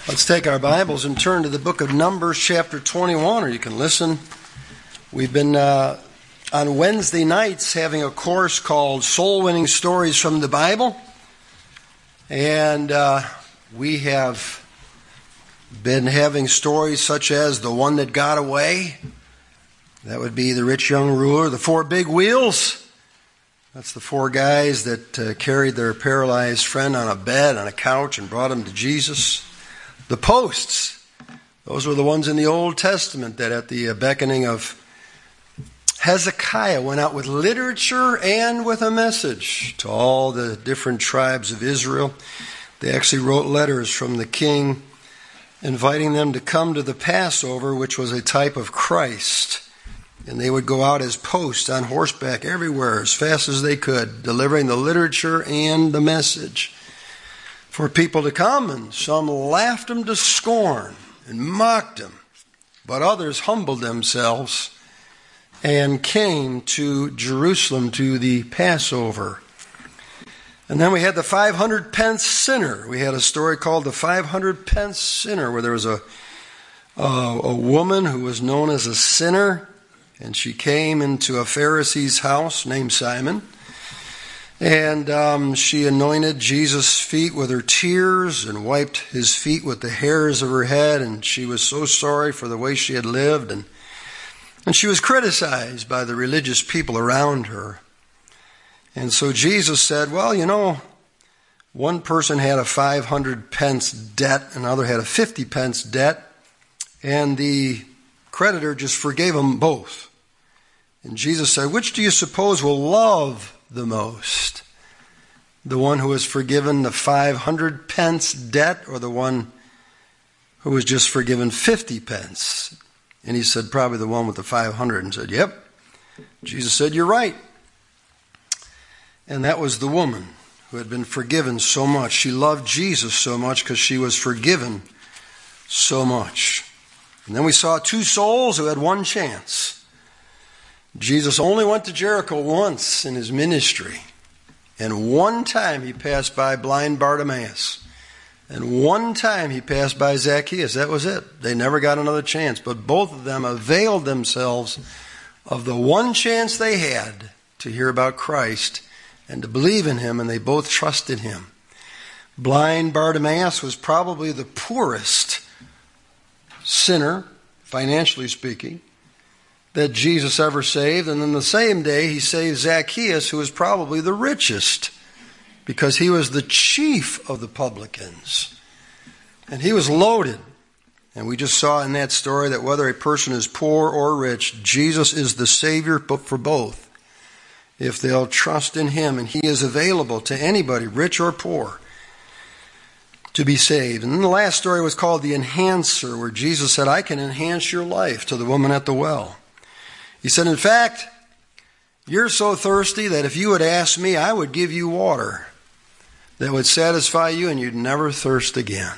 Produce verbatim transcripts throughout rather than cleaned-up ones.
Let's take our Bibles and turn to the book of Numbers chapter twenty-one, or you can listen. We've been uh, on Wednesday nights having a course called Soul Winning Stories from the Bible. And uh, we have been having stories such as the one that got away. That would be the rich young ruler. The four big wheels. That's the four guys that uh, carried their paralyzed friend on a bed, on a couch, and brought him to Jesus. The posts, those were the ones in the Old Testament that at the beckoning of Hezekiah went out with literature and with a message to all the different tribes of Israel. They actually wrote letters from the king inviting them to come to the Passover, which was a type of Christ. And they would go out as posts on horseback everywhere as fast as they could, delivering the literature and the message for people to come, and some laughed him to scorn and mocked him, but others humbled themselves and came to Jerusalem to the Passover. And then we had the five hundred pence sinner. We had a story called the five hundred pence sinner, where there was a, a, a woman who was known as a sinner, and she came into a Pharisee's house named Simon. And um, she anointed Jesus' feet with her tears and wiped his feet with the hairs of her head. And she was so sorry for the way she had lived. And, and she was criticized by the religious people around her. And so Jesus said, well, you know, one person had a five hundred pence debt, another had a fifty pence debt. And the creditor just forgave them both. And Jesus said, which do you suppose will love the most? The one who was forgiven the five hundred pence debt, or the one who was just forgiven fifty pence? And he said, probably the one with the five hundred, and said, yep. Jesus said, you're right. And that was the woman who had been forgiven so much. She loved Jesus so much because she was forgiven so much. And then we saw two souls who had one chance. Jesus only went to Jericho once in his ministry. And one time he passed by blind Bartimaeus. And one time he passed by Zacchaeus. That was it. They never got another chance. But both of them availed themselves of the one chance they had to hear about Christ and to believe in him, and they both trusted him. Blind Bartimaeus was probably the poorest sinner, financially speaking, that Jesus ever saved. And then the same day he saved Zacchaeus, who was probably the richest, because he was the chief of the publicans. And he was loaded. And we just saw in that story that whether a person is poor or rich, Jesus is the Savior for both, if they'll trust in him. And he is available to anybody, rich or poor, to be saved. And then the last story was called the Enhancer, where Jesus said, I can enhance your life, to the woman at the well. He said, in fact, you're so thirsty that if you would ask me, I would give you water that would satisfy you and you'd never thirst again.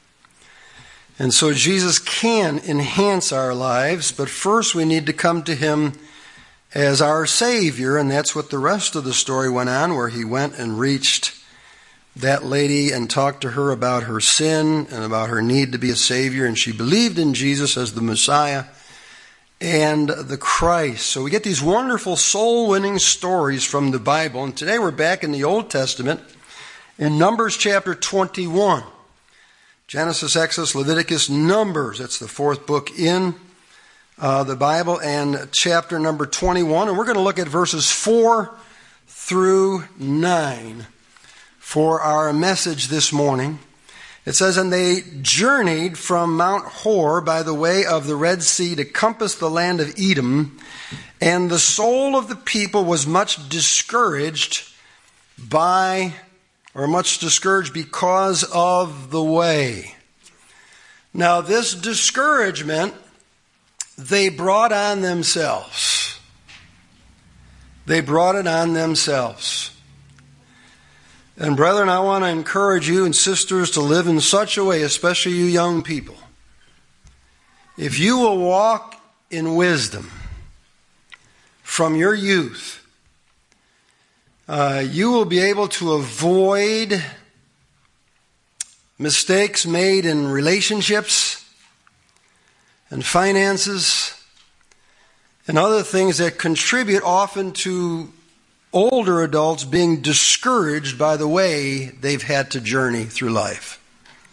And so Jesus can enhance our lives, but first we need to come to him as our Savior, and that's what the rest of the story went on, where he went and reached that lady and talked to her about her sin and about her need to be a Savior, and she believed in Jesus as the Messiah and the Christ. So we get these wonderful soul-winning stories from the Bible. And today we're back in the Old Testament in Numbers chapter twenty-one. Genesis, Exodus, Leviticus, Numbers. That's the fourth book in uh, the Bible, and chapter number twenty-one. And we're going to look at verses four through nine for our message this morning. It says, and they journeyed from Mount Hor by the way of the Red Sea to compass the land of Edom, and the soul of the people was much discouraged by, or much discouraged because of the way. Now this discouragement they brought on themselves. They brought it on themselves. And brethren, I want to encourage you and sisters to live in such a way, especially you young people. If you will walk in wisdom from your youth, uh, you will be able to avoid mistakes made in relationships and finances and other things that contribute often to older adults being discouraged by the way they've had to journey through life.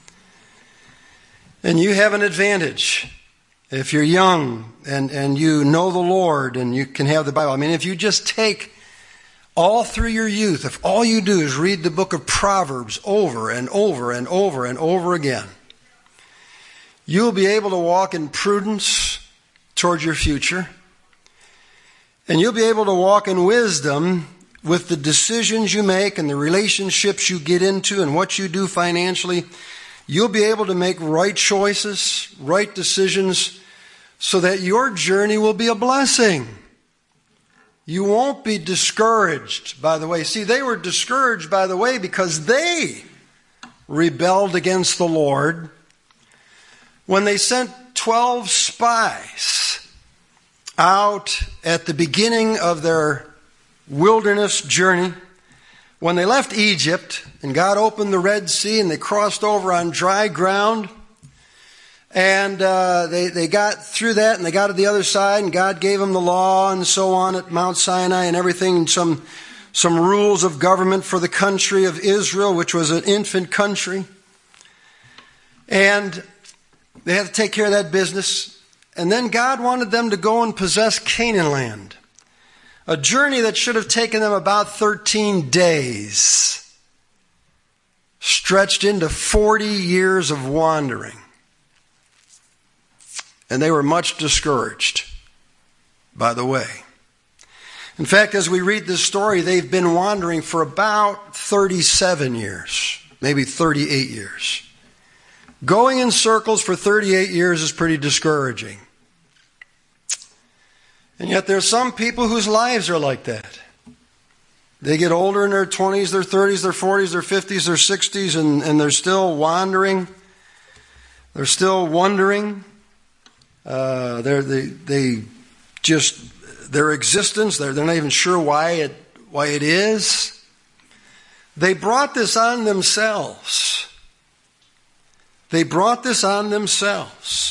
And you have an advantage. If you're young and, and you know the Lord and you can have the Bible. I mean, if you just take all through your youth, if all you do is read the book of Proverbs over and over and over and over again, you'll be able to walk in prudence toward your future. And you'll be able to walk in wisdom with the decisions you make and the relationships you get into and what you do financially. You'll be able to make right choices, right decisions, so that your journey will be a blessing. You won't be discouraged by the way. See, they were discouraged by the way because they rebelled against the Lord when they sent twelve spies out at the beginning of their wilderness journey. When they left Egypt and God opened the Red Sea and they crossed over on dry ground and uh, they, they got through that and they got to the other side and God gave them the law and so on at Mount Sinai and everything and some, some rules of government for the country of Israel, which was an infant country. And they had to take care of that business. And then God wanted them to go and possess Canaan land. A journey that should have taken them about thirteen days, stretched into forty years of wandering. And they were much discouraged by the way. In fact, as we read this story, they've been wandering for about thirty-seven years, maybe thirty-eight years. Going in circles for thirty-eight years is pretty discouraging. And yet there's some people whose lives are like that. They get older in their twenties, their thirties, their forties, their fifties, their sixties, and, and they're still wandering. They're still wondering. Uh, they're, they they just, their existence, they're, they're not even sure why it, why it is. They brought this on themselves. They brought this on themselves.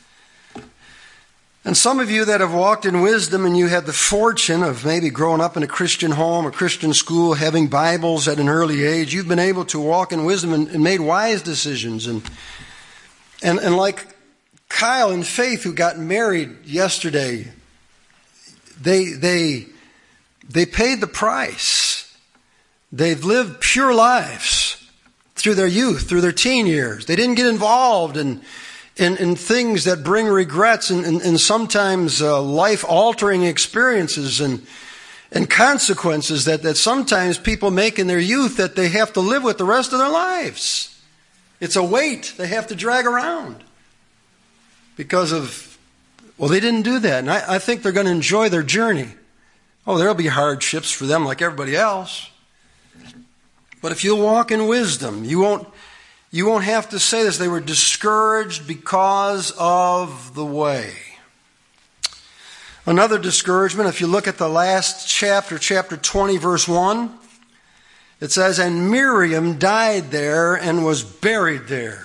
And some of you that have walked in wisdom and you had the fortune of maybe growing up in a Christian home or Christian school, having Bibles at an early age, you've been able to walk in wisdom and, and made wise decisions. And, and, and like Kyle and Faith, who got married yesterday, they, they, they paid the price. They've lived pure lives through their youth, through their teen years. They didn't get involved in In, in things that bring regrets and, and, and sometimes uh, life-altering experiences and, and consequences that, that sometimes people make in their youth that they have to live with the rest of their lives. It's a weight they have to drag around because of, well, they didn't do that. And I, I think they're going to enjoy their journey. Oh, there'll be hardships for them like everybody else. But if you'll walk in wisdom, you won't You won't have to say this. They were discouraged because of the way. Another discouragement, if you look at the last chapter, chapter twenty, verse one, it says, "And Miriam died there and was buried there."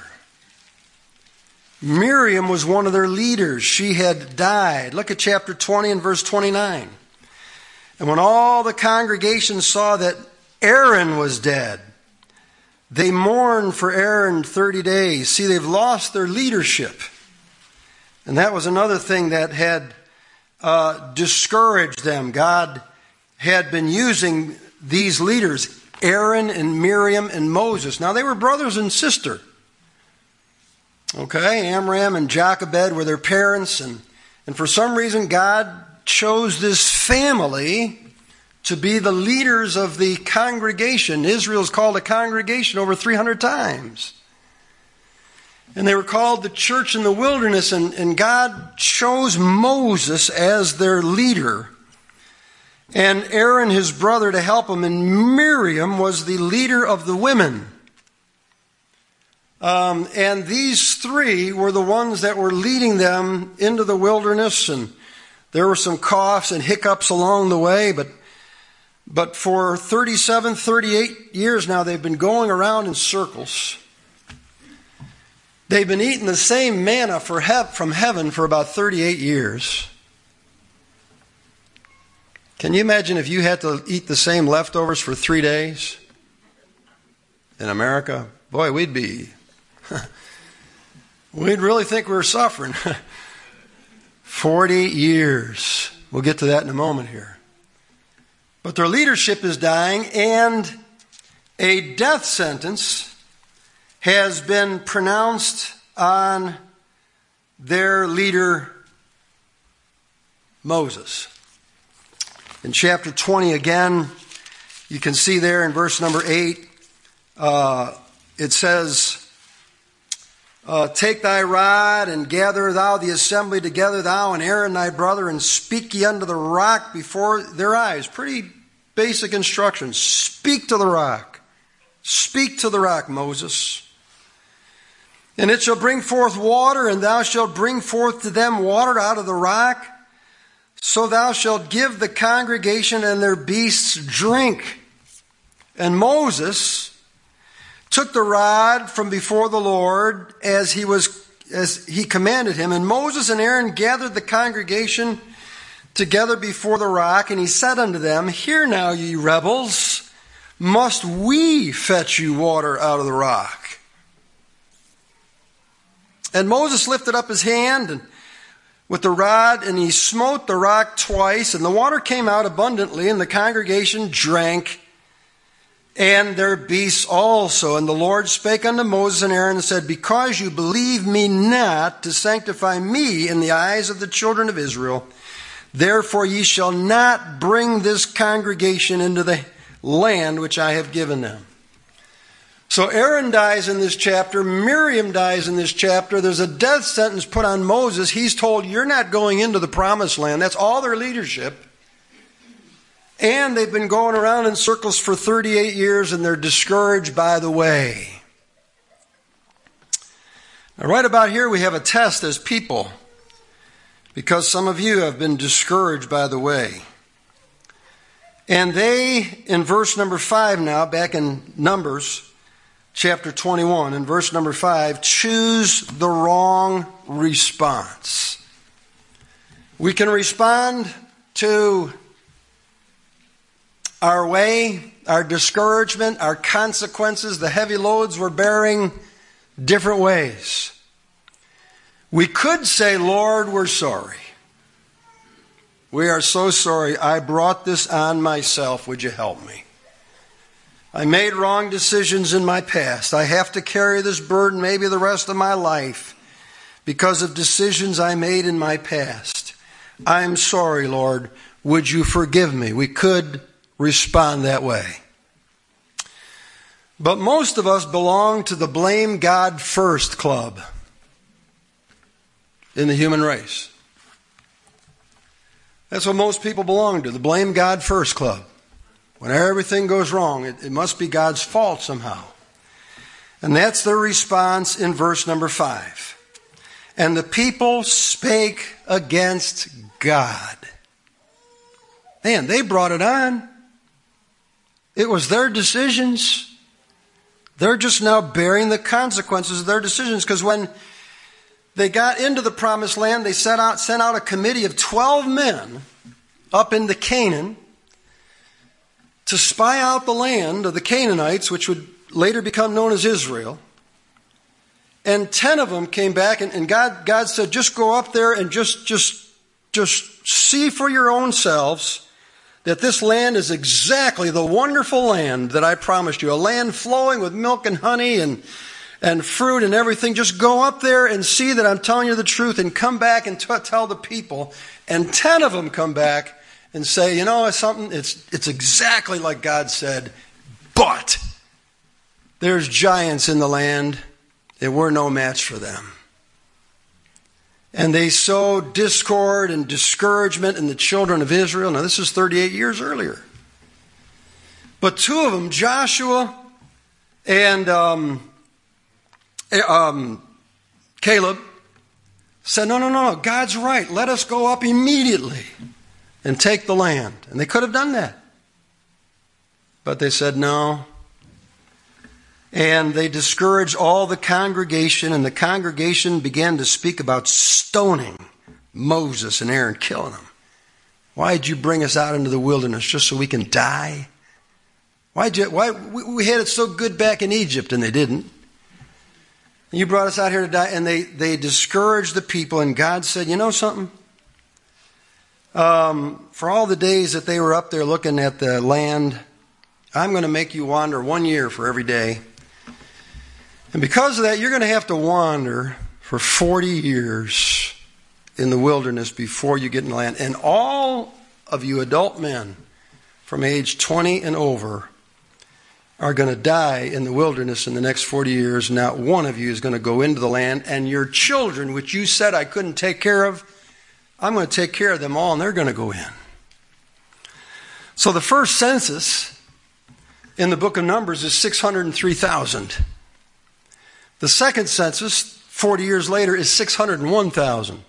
Miriam was one of their leaders. She had died. Look at chapter twenty and verse twenty-nine. "And when all the congregation saw that Aaron was dead, they mourned for Aaron thirty days. See, they've lost their leadership. And that was another thing that had uh, discouraged them. God had been using these leaders, Aaron and Miriam and Moses. Now, they were brothers and sister. Okay, Amram and Jochebed were their parents. And, and for some reason, God chose this family to be the leaders of the congregation. Israel's called a congregation over three hundred times. And they were called the church in the wilderness, and, and God chose Moses as their leader. And Aaron, his brother, to help him. And Miriam was the leader of the women. Um, and these three were the ones that were leading them into the wilderness. And there were some coughs and hiccups along the way, but But for thirty-seven, thirty-eight years now, they've been going around in circles. They've been eating the same manna for he- from heaven for about thirty-eight years. Can you imagine if you had to eat the same leftovers for three days in America? Boy, we'd be, we'd really think we were suffering. Forty years. We'll get to that in a moment here. But their leadership is dying, and a death sentence has been pronounced on their leader, Moses. In chapter twenty again, you can see there in verse number eight, uh, it says, uh, Take thy rod and gather thou the assembly together, thou and Aaron thy brother, and speak ye unto the rock before their eyes. Pretty basic instructions. Speak to the rock. Speak to the rock, Moses. And it shall bring forth water, and thou shalt bring forth to them water out of the rock. So thou shalt give the congregation and their beasts drink. And Moses took the rod from before the Lord as he was as he commanded him. And Moses and Aaron gathered the congregation together before the rock, and he said unto them, Hear now, ye rebels, must we fetch you water out of the rock? And Moses lifted up his hand and with the rod, and he smote the rock twice, and the water came out abundantly, and the congregation drank, and their beasts also. And the Lord spake unto Moses and Aaron and said, Because you believe me not to sanctify me in the eyes of the children of Israel, therefore ye shall not bring this congregation into the land which I have given them. So Aaron dies in this chapter. Miriam dies in this chapter. There's a death sentence put on Moses. He's told, you're not going into the promised land. That's all their leadership. And they've been going around in circles for thirty-eight years, and they're discouraged by the way. Now, right about here, we have a test as people, because some of you have been discouraged by the way. And they, in verse number five now, back in Numbers, chapter twenty-one, in verse number five, choose the wrong response. We can respond to our way, our discouragement, our consequences, the heavy loads we're bearing, different ways. We could say, Lord, we're sorry. We are so sorry. I brought this on myself. Would you help me? I made wrong decisions in my past. I have to carry this burden maybe the rest of my life because of decisions I made in my past. I'm sorry, Lord. Would you forgive me? We could respond that way. But most of us belong to the blame God first club in the human race. That's what most people belong to, the blame God first club. When everything goes wrong, it, it must be God's fault somehow. And that's their response in verse number five. And the people spake against God. Man, they brought it on. It was their decisions. They're just now bearing the consequences of their decisions. Because when they got into the promised land, they sent out, sent out a committee of twelve men up into Canaan to spy out the land of the Canaanites, which would later become known as Israel. And ten of them came back, and, and God, God said, just go up there and just, just, just see for your own selves that this land is exactly the wonderful land that I promised you, a land flowing with milk and honey and, and fruit and everything. Just go up there and see that I'm telling you the truth, and come back and t- tell the people. And ten of them come back and say, you know, it's something, it's, it's exactly like God said, but there's giants in the land, and we're no match for them. And they sow discord and discouragement in the children of Israel. Now, this is thirty-eight years earlier. But two of them, Joshua and um, um, Caleb, said, no, no, no, no, God's right. Let us go up immediately and take the land. And they could have done that. But they said, no, And they discouraged all the congregation, and the congregation began to speak about stoning Moses and Aaron, killing them. Why did you bring us out into the wilderness just so we can die? Why did you, why we, we had it so good back in Egypt, and they didn't. And you brought us out here to die, and they, they discouraged the people, and God said, you know something? Um, for all the days that they were up there looking at the land, I'm going to make you wander one year for every day. And because of that, you're going to have to wander for forty years in the wilderness before you get in the land. And all of you adult men from age twenty and over are going to die in the wilderness in the next forty years. Not one of you is going to go into the land. And your children, which you said I couldn't take care of, I'm going to take care of them all, and they're going to go in. So the first census in the book of Numbers is six hundred three thousand. The second census, forty years later, is six hundred one thousand.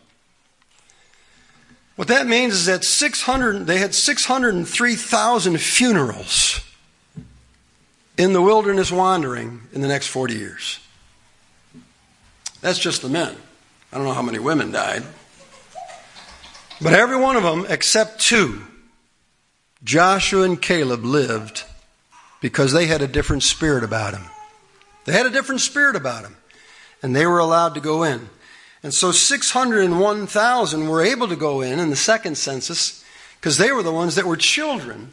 What that means is that six hundred, they had six hundred three thousand funerals in the wilderness wandering in the next forty years. That's just the men. I don't know how many women died. But every one of them, except two, Joshua and Caleb, lived because they had a different spirit about them. They had a different spirit about them. And they were allowed to go in. And so six hundred one thousand were able to go in in the second census because they were the ones that were children.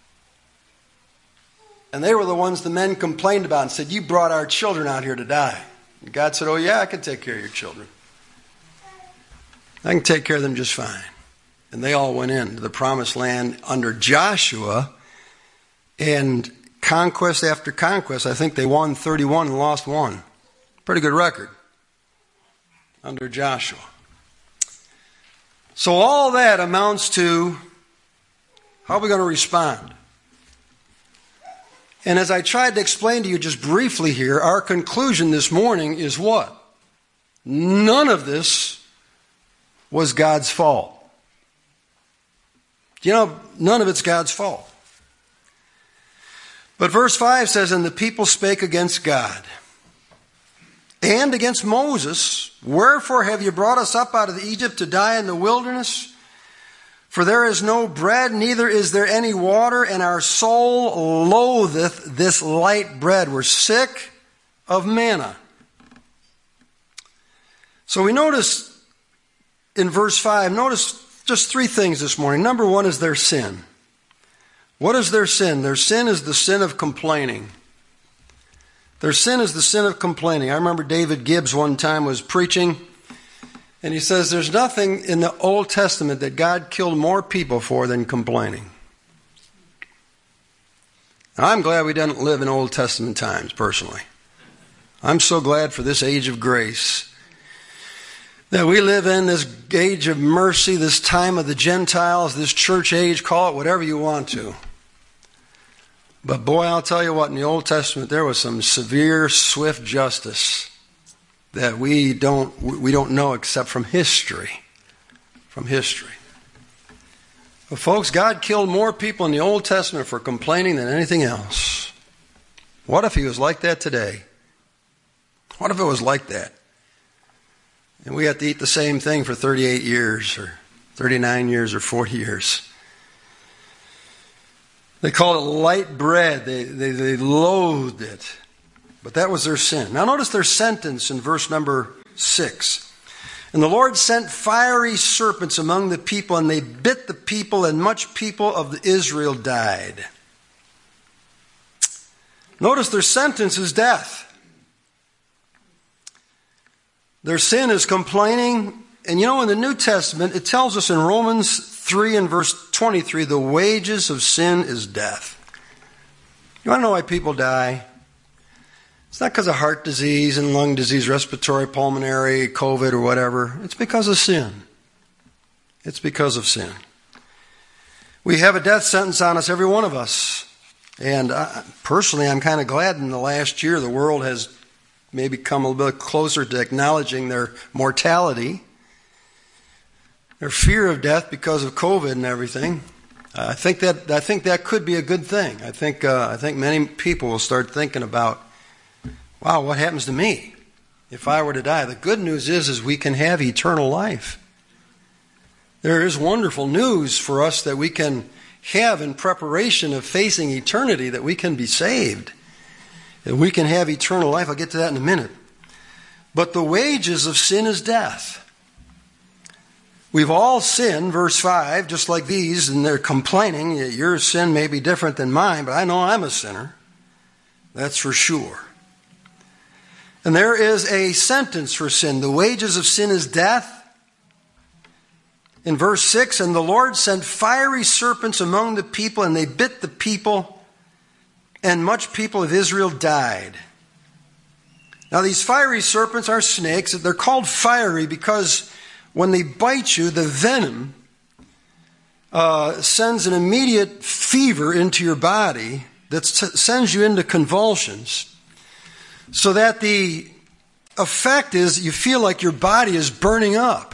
And they were the ones the men complained about and said, you brought our children out here to die. And God said, oh yeah, I can take care of your children. I can take care of them just fine. And they all went into the promised land under Joshua. And conquest after conquest, I think they won thirty-one and lost one. Pretty good record under Joshua. So all that amounts to, how are we going to respond? And as I tried to explain to you just briefly here, our conclusion this morning is what? None of this was God's fault. You know, none of it's God's fault. But verse five says, and the people spake against God and against Moses, wherefore have you brought us up out of Egypt to die in the wilderness? For there is no bread, neither is there any water, and our soul loatheth this light bread. We're sick of manna. So we notice in verse five, notice just three things this morning. Number one is their sin. What is their sin? Their sin is the sin of complaining. Their sin is the sin of complaining. I remember David Gibbs one time was preaching, and he says there's nothing in the Old Testament that God killed more people for than complaining. Now, I'm glad we didn't live in Old Testament times, personally. I'm so glad for this age of grace, that we live in this age of mercy, this time of the Gentiles, this church age, call it whatever you want to. But boy, I'll tell you what, in the Old Testament there was some severe, swift justice that we don't we don't know except from history. From history. But folks, God killed more people in the Old Testament for complaining than anything else. What if he was like that today? What if it was like that? And we have to eat the same thing for thirty-eight years or thirty-nine years or forty years. They called it light bread. They, they, they loathed it. But that was their sin. Now notice their sentence in verse number six. And the Lord sent fiery serpents among the people, and they bit the people, and much people of Israel died. Notice their sentence is death. Their sin is complaining. And you know, in the New Testament, it tells us in Romans three and verse twenty-three, the wages of sin is death. You want to know why people die? It's not because of heart disease and lung disease, respiratory, pulmonary, COVID, or whatever. It's because of sin. It's because of sin. We have a death sentence on us, every one of us. And I, personally, I'm kind of glad in the last year the world has maybe come a little bit closer to acknowledging their mortality, their fear of death because of COVID and everything. Uh, I think that I think that could be a good thing. I think uh, I think many people will start thinking about wow, what happens to me if I were to die? The good news is, is we can have eternal life. There is wonderful news for us that we can have in preparation of facing eternity, that we can be saved, that we can have eternal life. I'll get to that in a minute. But the wages of sin is death. We've all sinned, verse five, just like these, and they're complaining. Your sin may be different than mine, but I know I'm a sinner. That's for sure. And there is a sentence for sin. The wages of sin is death. In verse six, and the Lord sent fiery serpents among the people, and they bit the people, and much people of Israel died. Now these fiery serpents are snakes. They're called fiery because when they bite you, the venom uh, sends an immediate fever into your body that sends you into convulsions, so that the effect is you feel like your body is burning up.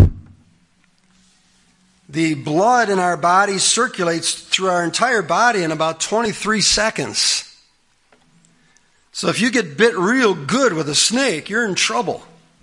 The blood in our body circulates through our entire body in about twenty-three seconds. So if you get bit real good with a snake, you're in trouble.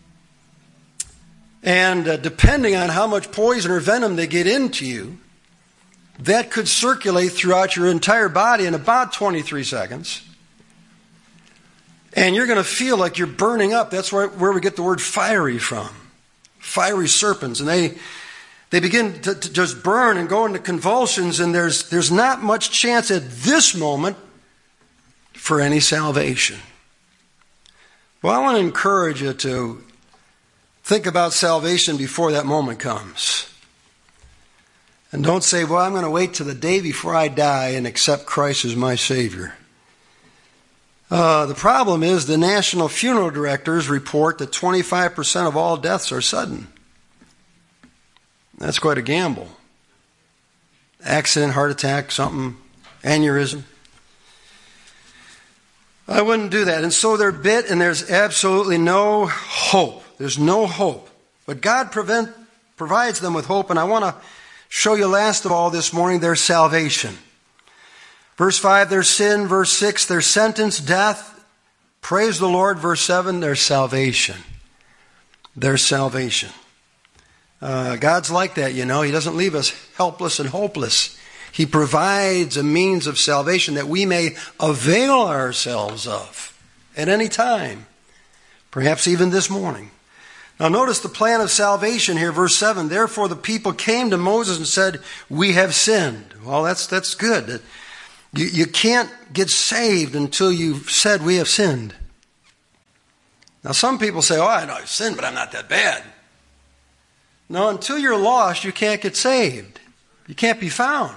And uh, depending on how much poison or venom they get into you, that could circulate throughout your entire body in about twenty-three seconds. And you're going to feel like you're burning up. That's where, where we get the word fiery from. Fiery serpents. And they they begin to, to just burn and go into convulsions, and there's there's not much chance at this moment for any salvation. Well, I want to encourage you to think about salvation before that moment comes. And don't say, well, I'm going to wait till the day before I die and accept Christ as my Savior. Uh, the problem is the National Funeral Directors report that twenty-five percent of all deaths are sudden. That's quite a gamble. Accident, heart attack, something, aneurysm. I wouldn't do that. And so they're bit, and there's absolutely no hope. There's no hope. But God prevent, provides them with hope, and I want to show you last of all this morning their salvation. Verse five, their sin. Verse six, their sentence, death. Praise the Lord. Verse seven, their salvation. Their salvation. Uh, God's like that, you know. He doesn't leave us helpless and hopeless. He provides a means of salvation that we may avail ourselves of at any time, perhaps even this morning. Now notice the plan of salvation here, verse seven. Therefore the people came to Moses and said, we have sinned. Well, that's that's good. You, you can't get saved until you've said we have sinned. Now some people say, oh, I know I've sinned, but I'm not that bad. No, until you're lost, you can't get saved. You can't be found.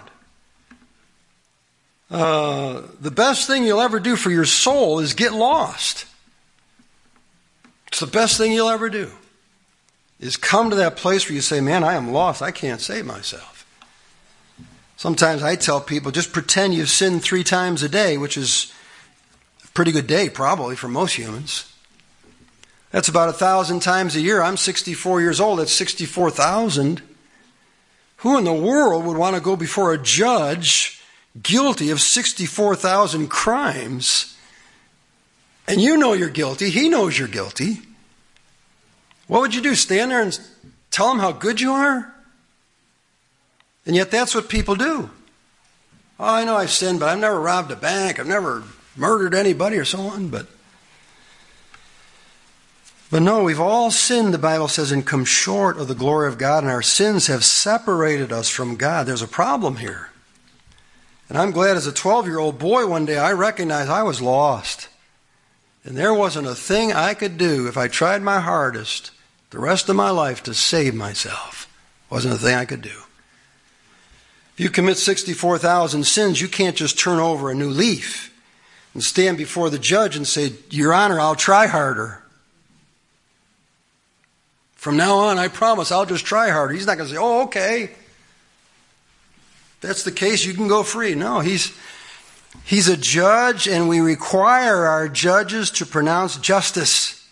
Uh, the best thing you'll ever do for your soul is get lost. It's the best thing you'll ever do, is come to that place where you say, man, I am lost. I can't save myself. Sometimes I tell people, just pretend you've sinned three times a day, which is a pretty good day probably for most humans. That's about a thousand times a year. I'm sixty-four years old. That's sixty-four thousand. Who in the world would want to go before a judge guilty of sixty-four thousand crimes? And you know you're guilty. He knows you're guilty. What would you do? Stand there and tell him how good you are? And yet that's what people do. Oh, I know I've sinned, but I've never robbed a bank. I've never murdered anybody or so on. But, but no, we've all sinned, the Bible says, and come short of the glory of God. And our sins have separated us from God. There's a problem here. And I'm glad as a twelve-year-old boy one day I recognized I was lost. And there wasn't a thing I could do if I tried my hardest the rest of my life to save myself. Wasn't a thing I could do. If you commit sixty-four thousand sins, you can't just turn over a new leaf and stand before the judge and say, Your Honor, I'll try harder. From now on, I promise I'll just try harder. He's not going to say, oh, okay. If that's the case, you can go free. No, he's... He's a judge, and we require our judges to pronounce justice.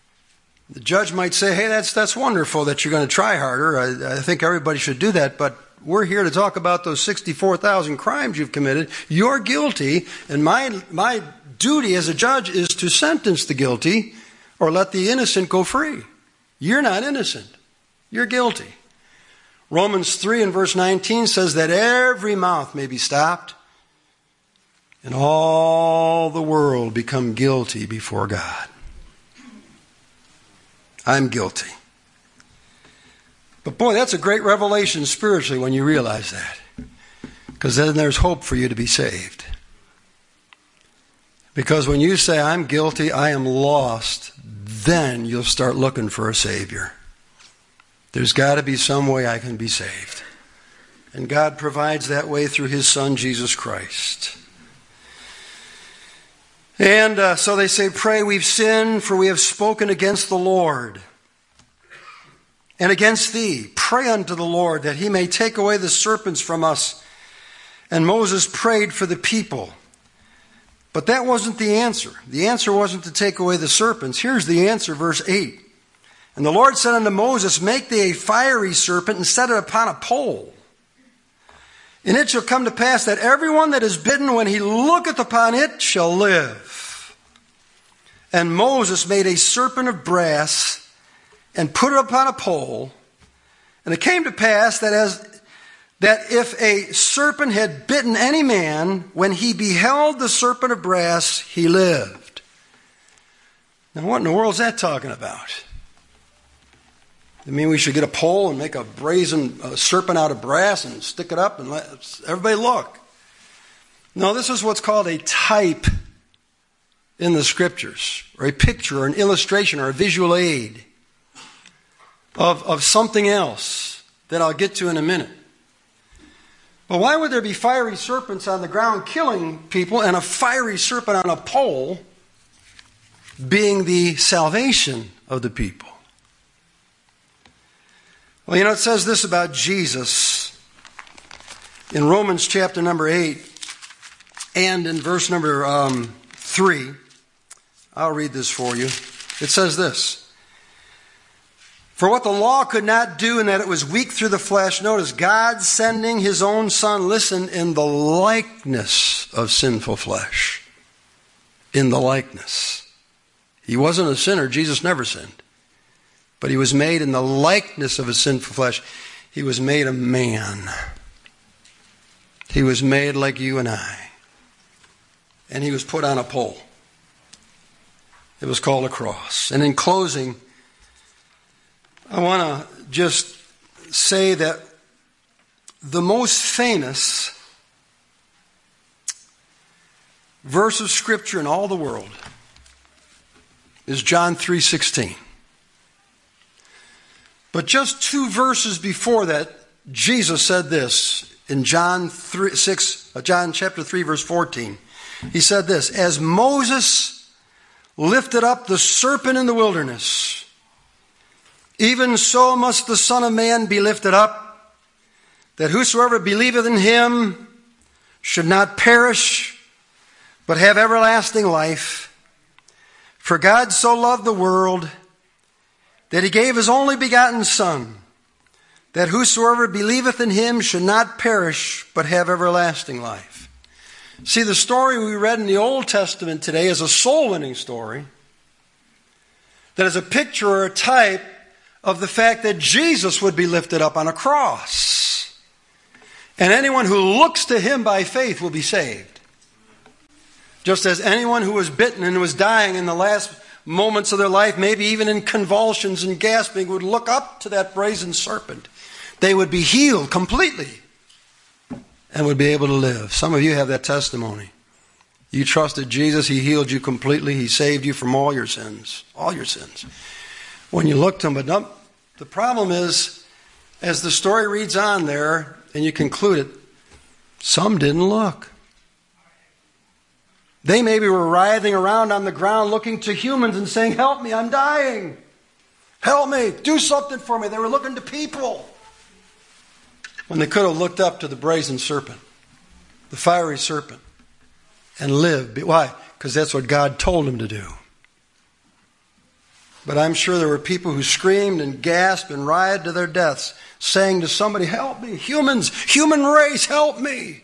The judge might say, hey, that's that's wonderful that you're going to try harder. I, I think everybody should do that, but we're here to talk about those sixty-four thousand crimes you've committed. You're guilty, and my, my duty as a judge is to sentence the guilty or let the innocent go free. You're not innocent. You're guilty. Romans three and verse nineteen says that every mouth may be stopped and all the world become guilty before God. I'm guilty. But boy, that's a great revelation spiritually when you realize that. Because then there's hope for you to be saved. Because when you say, I'm guilty, I am lost, then you'll start looking for a Savior. There's got to be some way I can be saved. And God provides that way through His Son, Jesus Christ. And uh, so they say, pray, we've sinned, for we have spoken against the Lord and against thee. Pray unto the Lord that He may take away the serpents from us. And Moses prayed for the people. But that wasn't the answer. The answer wasn't to take away the serpents. Here's the answer, verse eight. And the Lord said unto Moses, make thee a fiery serpent and set it upon a pole. And it shall come to pass that everyone that is bitten when he looketh upon it shall live. And Moses made a serpent of brass and put it upon a pole. And it came to pass that as that if a serpent had bitten any man, when he beheld the serpent of brass, he lived. Now what in the world is that talking about? I mean, we should get a pole and make a brazen uh, serpent out of brass and stick it up and let everybody look. No, this is what's called a type in the Scriptures, or a picture, or an illustration, or a visual aid of, of something else that I'll get to in a minute. But why would there be fiery serpents on the ground killing people and a fiery serpent on a pole being the salvation of the people? Well, you know, it says this about Jesus in Romans chapter number eight and in verse number um, three. I'll read this for you. It says this. For what the law could not do in that it was weak through the flesh, notice, God sending His own Son, listen, in the likeness of sinful flesh. In the likeness. He wasn't a sinner. Jesus never sinned. But He was made in the likeness of a sinful flesh. He was made a man. He was made like you and I. And He was put on a pole. It was called a cross. And in closing, I want to just say that the most famous verse of Scripture in all the world is John three sixteen. But just two verses before that, Jesus said this in John three, six, John chapter three, verse fourteen. He said this, as Moses lifted up the serpent in the wilderness, even so must the Son of Man be lifted up, that whosoever believeth in Him should not perish, but have everlasting life. For God so loved the world that He gave His only begotten Son, that whosoever believeth in Him should not perish, but have everlasting life. See, the story we read in the Old Testament today is a soul-winning story that is a picture or a type of the fact that Jesus would be lifted up on a cross. And anyone who looks to Him by faith will be saved. Just as anyone who was bitten and was dying in the last moments of their life, maybe even in convulsions and gasping, would look up to that brazen serpent. They would be healed completely and would be able to live. Some of you have that testimony. You trusted Jesus. He healed you completely. He saved you from all your sins. All your sins. When you look to Him. But no, the problem is, as the story reads on there, and you conclude it, some didn't look. They maybe were writhing around on the ground looking to humans and saying, help me, I'm dying. Help me, do something for me. They were looking to people. When they could have looked up to the brazen serpent, the fiery serpent, and lived. Why? Because that's what God told them to do. But I'm sure there were people who screamed and gasped and writhed to their deaths. saying to somebody, help me, humans, human race, help me.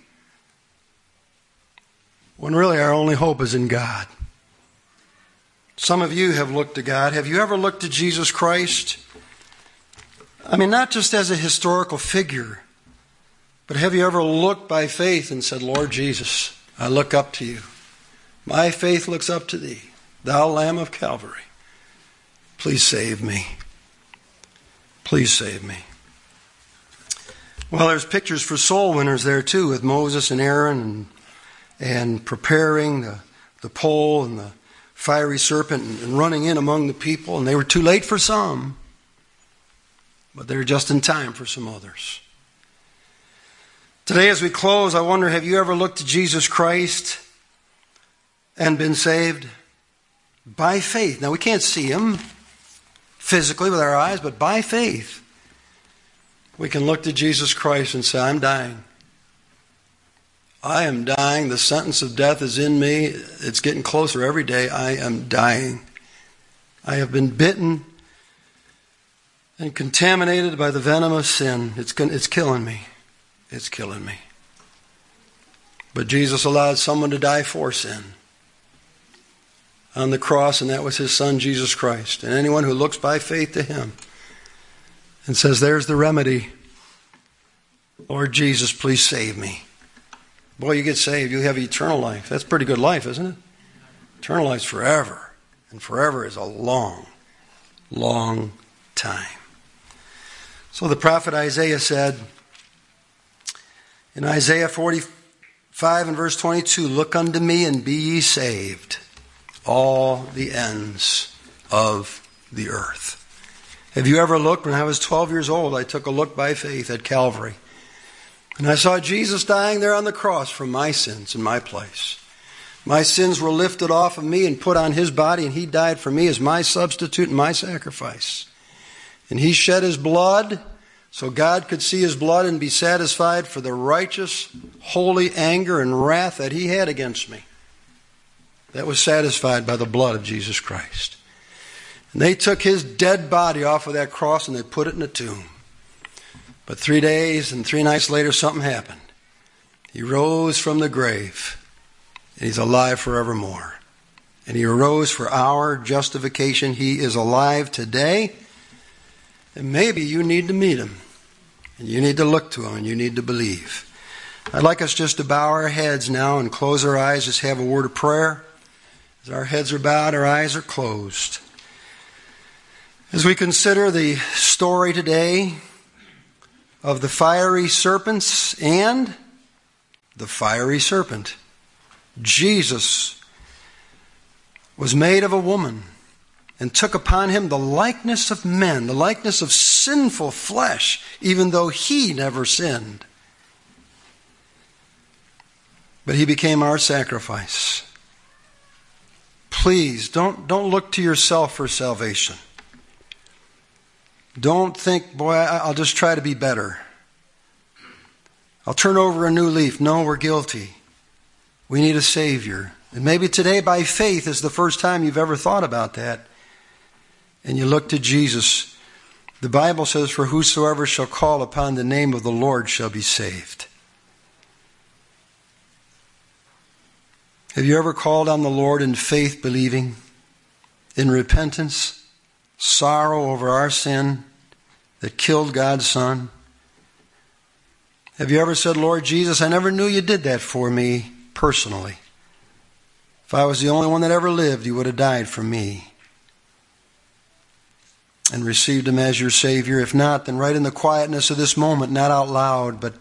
When really our only hope is in God. Some of you have looked to God. Have you ever looked to Jesus Christ? I mean, not just as a historical figure, but have you ever looked by faith and said, Lord Jesus, I look up to you. My faith looks up to thee, thou Lamb of Calvary. Please save me. Please save me. Well, there's pictures for soul winners there too, with Moses and Aaron and, and preparing the, the pole and the fiery serpent and, and running in among the people. And they were too late for some, but they were just in time for some others. Today as we close, I wonder, have you ever looked to Jesus Christ and been saved? By faith. Now we can't see Him physically with our eyes, but by faith we can look to Jesus Christ and say, I'm dying. I am dying. The sentence of death is in me. It's getting closer every day. I am dying. I have been bitten and contaminated by the venom of sin. It's, it's killing me. It's killing me. But Jesus allowed someone to die for sin on the cross, and that was His Son, Jesus Christ. And anyone who looks by faith to Him and says, there's the remedy. Lord Jesus, please save me. Boy, you get saved, you have eternal life. That's a pretty good life, isn't it? Eternal life's forever. And forever is a long, long time. So the prophet Isaiah said in Isaiah forty-five and verse twenty-two, look unto me and be ye saved, all the ends of the earth. Have you ever looked? When I was twelve years old, I took a look by faith at Calvary. And I saw Jesus dying there on the cross for my sins in my place. My sins were lifted off of me and put on His body, and He died for me as my substitute and my sacrifice. And He shed His blood so God could see His blood and be satisfied for the righteous, holy anger and wrath that He had against me. That was satisfied by the blood of Jesus Christ. And they took His dead body off of that cross and they put it in a tomb. But three days and three nights later, something happened. He rose from the grave, and He's alive forevermore. And He arose for our justification. He is alive today. And maybe you need to meet Him. And you need to look to Him, and you need to believe. I'd like us just to bow our heads now and close our eyes, just have a word of prayer. As our heads are bowed, our eyes are closed. As we consider the story today of the fiery serpents and the fiery serpent, Jesus was made of a woman and took upon Him the likeness of men, the likeness of sinful flesh, even though He never sinned. But He became our sacrifice. Please, don't, don't look to yourself for salvation. Don't think, boy, I'll just try to be better. I'll turn over a new leaf. No, we're guilty. We need a Savior. And maybe today by faith is the first time you've ever thought about that. And you look to Jesus. The Bible says, for whosoever shall call upon the name of the Lord shall be saved. Have you ever called on the Lord in faith, believing, in repentance, sorrow over our sin that killed God's Son? Have you ever said, Lord Jesus, I never knew you did that for me personally. If I was the only one that ever lived, you would have died for me. And received Him as your Savior. If not, then right in the quietness of this moment, not out loud, but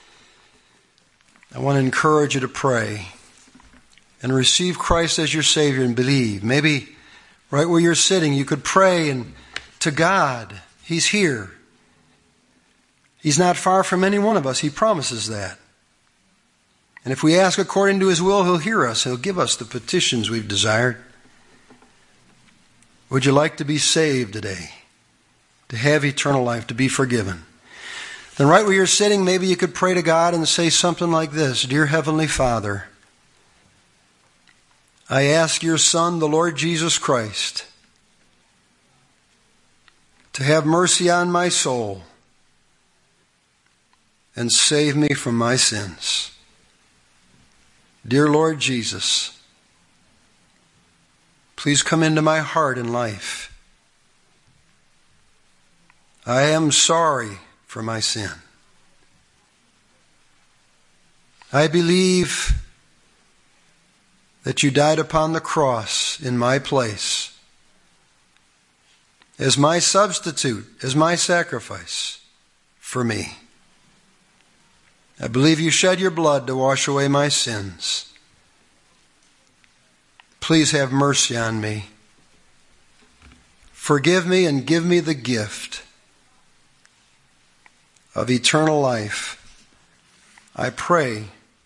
I want to encourage you to pray and receive Christ as your Savior and believe. Maybe right where you're sitting, you could pray and to God. He's here. He's not far from any one of us. He promises that. And if we ask according to His will, He'll hear us. He'll give us the petitions we've desired. Would you like to be saved today? To have eternal life, to be forgiven? Then right where you're sitting, maybe you could pray to God and say something like this. Dear Heavenly Father, I ask your Son, the Lord Jesus Christ, to have mercy on my soul and save me from my sins. Dear Lord Jesus, please come into my heart and life. I am sorry for my sin. I believe that you died upon the cross in my place as my substitute, as my sacrifice for me. I believe you shed your blood to wash away my sins. Please have mercy on me. Forgive me and give me the gift of eternal life. I pray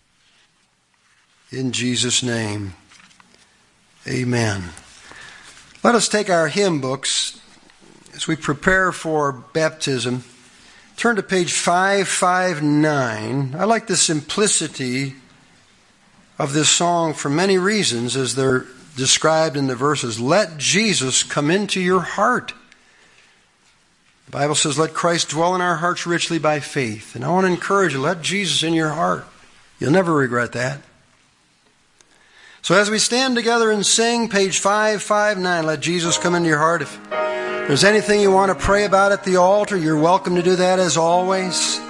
in Jesus' name. Amen. Let us take our hymn books as we prepare for baptism. Turn to page five fifty-nine. I like the simplicity of this song for many reasons as they're described in the verses. Let Jesus come into your heart. The Bible says, let Christ dwell in our hearts richly by faith. And I want to encourage you, let Jesus in your heart. You'll never regret that. So as we stand together and sing, page five fifty-nine, let Jesus come into your heart. If there's anything you want to pray about at the altar, you're welcome to do that as always.